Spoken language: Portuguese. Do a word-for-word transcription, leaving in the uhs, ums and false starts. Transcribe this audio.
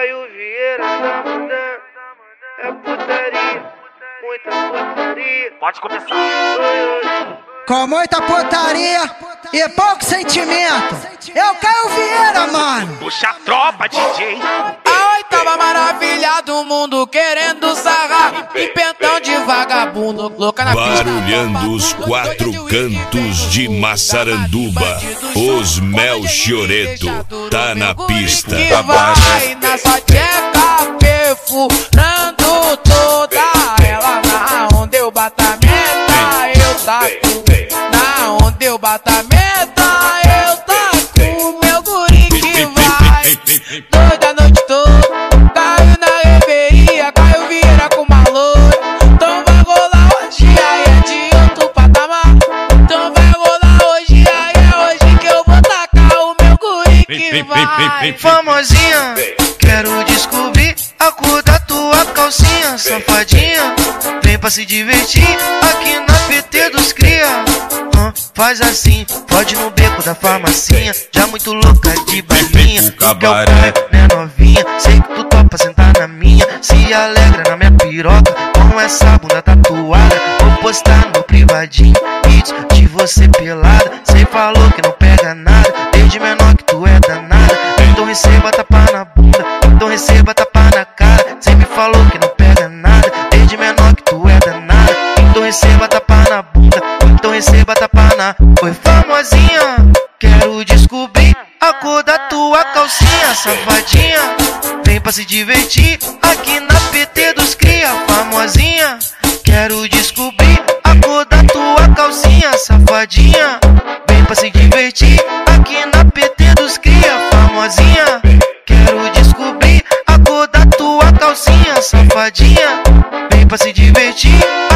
Caio Vieira tá mandando, é putaria, muita putaria. Pode começar. Com muita putaria e pouco sentimento. Eu Caio Vieira, mano. Puxa a tropa, D J. A oitava maravilha do mundo querendo sarrar. E pentão de vagabundo, louca na pista. Barulhando os quatro cantos de Massaranduba. Os Mel Chioreto tá na pista. Que vai na sua tcheca, perfurando toda ela. Na onde eu bato a meta, eu taco. Na onde eu bato a meta, eu taco. Meu guri que vai doida a noite toda. Caiu na reveria, Caio Vieira com uma loura. Então vai rolar hoje, aí é de outro patamar. Então vai rolar hoje, aí é hoje que eu vou tacar o meu guri que vai. Famosinha, quero descobrir a cor da tua calcinha. Safadinha, vem pra se divertir aqui na P T dos cria. Hum, faz assim, pode no beco da farmacinha. Já muito louca de balinha. Tu quer o Caio, né novinha? Sei que tu topa sentar na minha. Se alegra na minha piroca com essa bunda tatuada. Vou postar no privadinho vídeos de você pelada. Cê falou que não pega nada, desde menor que tu é danada. Então receba tapa na bunda, então receba tapa na cara. Cê me falou que não pega nada, desde menor que tu é danada. Então receba tapa na bunda, então receba tapa na... Foi famosinha, quero descobrir a cor da tua calcinha. Safadinha, vem pra se divertir aqui na P T dos cria. Famosinha, quero descobrir a cor da tua calcinha. Safadinha, vem pra se divertir aqui na P T dos cria. Famosinha, quero descobrir a cor da tua calcinha. Safadinha, vem pra se divertir